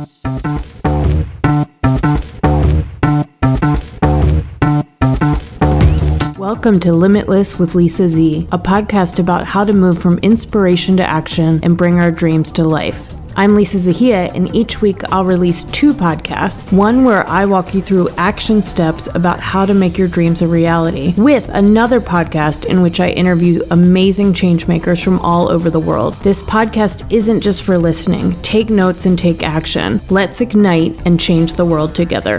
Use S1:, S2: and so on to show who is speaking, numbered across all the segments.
S1: Welcome to Limitless with Lisa Z, a podcast about how to move from inspiration to action and bring our dreams to life. I'm Lisa Zahia, and each week I'll release 2 podcasts, one where I walk you through action steps about how to make your dreams a reality, with another podcast in which I interview amazing changemakers from all over the world. This podcast isn't just for listening. Take notes and take action. Let's ignite and change the world together.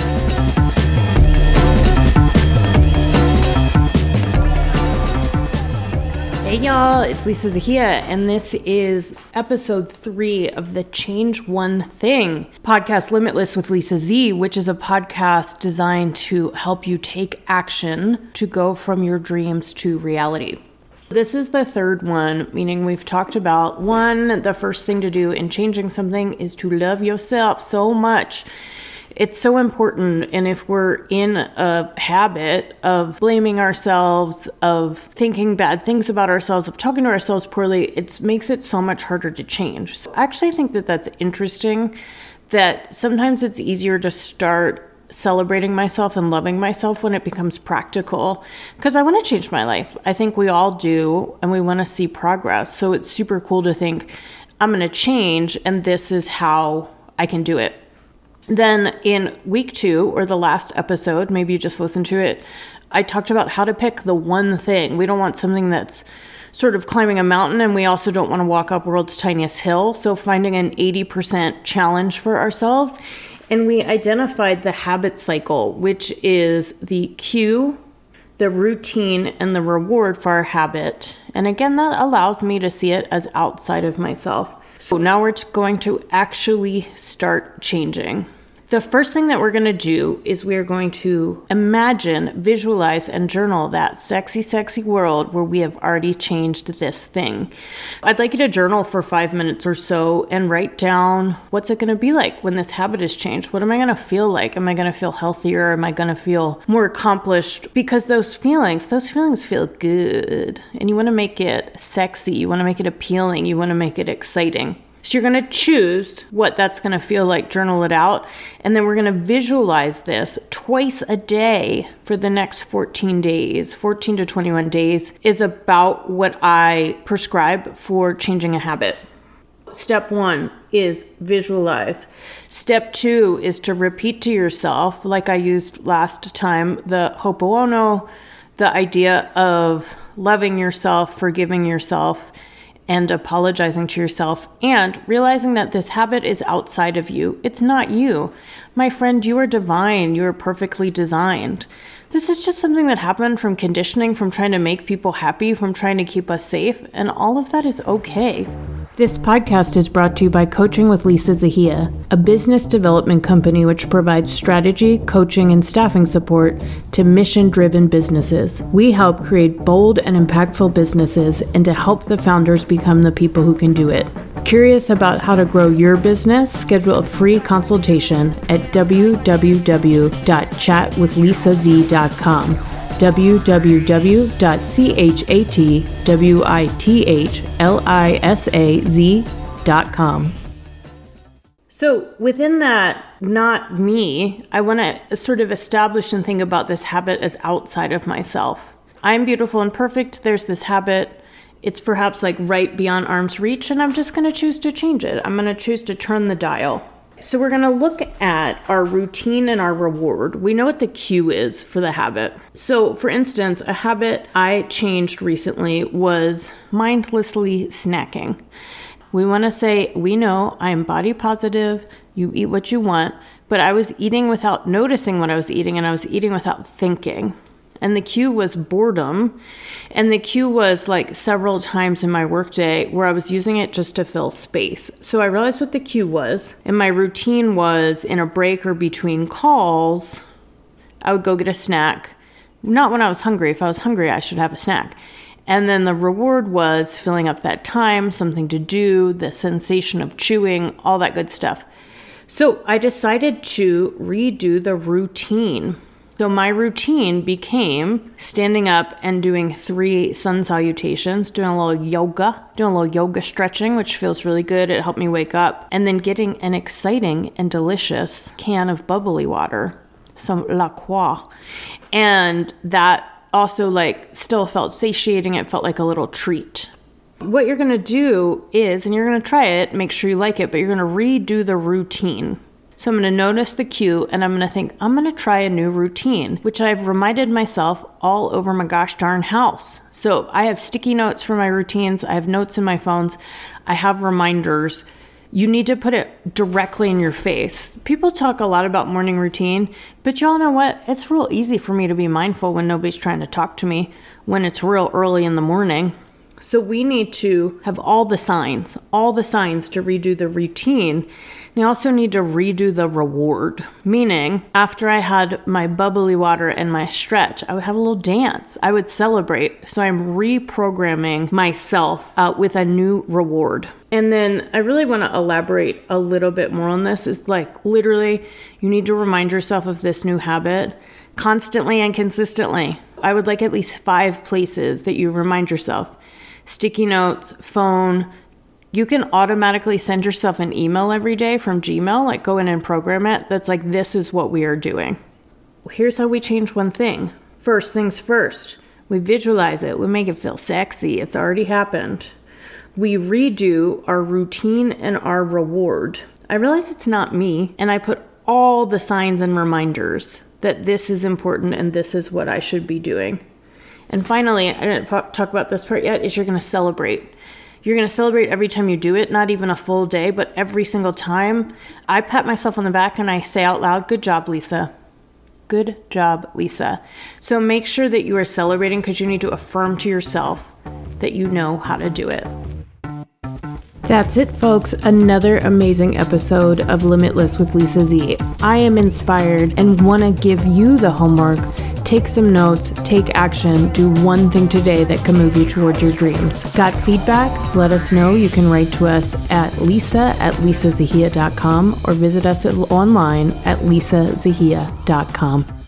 S1: Hey y'all, it's Lisa Zahia, and this is episode 3 of the Change One Thing podcast, Limitless with Lisa Z, which is a podcast designed to help you take action to go from your dreams to reality. This is the third one, meaning we've talked about the first thing to do in changing something is to love yourself so much. It's so important, and if we're in a habit of blaming ourselves, of thinking bad things about ourselves, of talking to ourselves poorly, it makes it so much harder to change. So I actually think that that's interesting, that sometimes it's easier to start celebrating myself and loving myself when it becomes practical, because I want to change my life. I think we all do, and we want to see progress. So it's super cool to think, I'm going to change, and this is how I can do it. Then in week 2, or the last episode, maybe you just listened to it, I talked about how to pick the one thing. We don't want something that's sort of climbing a mountain, and we also don't want to walk up world's tiniest hill. So finding an 80% challenge for ourselves. And we identified the habit cycle, which is the cue, the routine, and the reward for our habit. And again, that allows me to see it as outside of myself. So now we're going to actually start changing. The first thing that we're going to do is we are going to imagine, visualize, and journal that sexy, sexy world where we have already changed this thing. I'd like you to journal for 5 minutes or so and write down, what's it going to be like when this habit is changed? What am I going to feel like? Am I going to feel healthier? Am I going to feel more accomplished? Because those feelings feel good. And you want to make it sexy. You want to make it appealing. You want to make it exciting. So you're going to choose what that's going to feel like, journal it out, and then we're going to visualize this twice a day for the next 14 days. 14 to 21 days is about what I prescribe for changing a habit. Step 1 is visualize. Step 2 is to repeat to yourself, like I used last time, the Ho'oponopono, the idea of loving yourself, forgiving yourself, and apologizing to yourself, and realizing that this habit is outside of you. It's not you. My friend, you are divine. You are perfectly designed. This is just something that happened from conditioning, from trying to make people happy, from trying to keep us safe, and all of that is okay. This podcast is brought to you by Coaching with Lisa Zahia, a business development company which provides strategy, coaching, and staffing support to mission-driven businesses. We help create bold and impactful businesses and to help the founders become the people who can do it. Curious about how to grow your business? Schedule a free consultation at www.chatwithlisa.com. www.chatwithlisa.com. So within that, not me, I want to sort of establish and think about this habit as outside of myself. I'm beautiful and perfect. There's this habit. It's perhaps like right beyond arm's reach, and I'm just going to choose to change it. I'm going to choose to turn the dial. So we're going to look at our routine and our reward. We know what the cue is for the habit. So for instance, a habit I changed recently was mindlessly snacking. We want to say, we know I'm body positive, you eat what you want, but I was eating without noticing what I was eating, and I was eating without thinking. And the cue was boredom. And the cue was like several times in my workday where I was using it just to fill space. So I realized what the cue was. And my routine was in a break or between calls, I would go get a snack. Not when I was hungry. If I was hungry, I should have a snack. And then the reward was filling up that time, something to do, the sensation of chewing, all that good stuff. So I decided to redo the routine. So my routine became standing up and doing 3 sun salutations, doing a little yoga stretching, which feels really good. It helped me wake up. And then getting an exciting and delicious can of bubbly water, some La Croix. And that also still felt satiating. It felt like a little treat. What you're going to do is, and you're going to try it, make sure you like it, but you're going to redo the routine. So I'm going to notice the cue and I'm going to think, I'm going to try a new routine, which I've reminded myself all over my gosh darn house. So I have sticky notes for my routines. I have notes in my phones. I have reminders. You need to put it directly in your face. People talk a lot about morning routine, but y'all know what? It's real easy for me to be mindful when nobody's trying to talk to me, when it's real early in the morning. So we need to have all the signs to redo the routine. And I also need to redo the reward, meaning after I had my bubbly water and my stretch, I would have a little dance. I would celebrate. So I'm reprogramming myself with a new reward. And then I really want to elaborate a little bit more on this. It's literally, you need to remind yourself of this new habit constantly and consistently. I would like at least 5 places that you remind yourself. Sticky notes, phone. You can automatically send yourself an email every day from Gmail, go in and program it. That's this is what we are doing. Here's how we change one thing. First things first, we visualize it. We make it feel sexy. It's already happened. We redo our routine and our reward. I realize it's not me, and I put all the signs and reminders that this is important and this is what I should be doing. And finally, I didn't talk about this part yet, is you're going to celebrate. You're going to celebrate every time you do it, not even a full day, but every single time. I pat myself on the back and I say out loud, good job, Lisa. Good job, Lisa. So make sure that you are celebrating because you need to affirm to yourself that you know how to do it. That's it, folks. Another amazing episode of Limitless with Lisa Z. I am inspired and want to give you the homework. Take some notes, take action, do one thing today that can move you towards your dreams. Got feedback? Let us know. You can write to us at lisa@lisazahia.com or visit us online at lisazahia.com.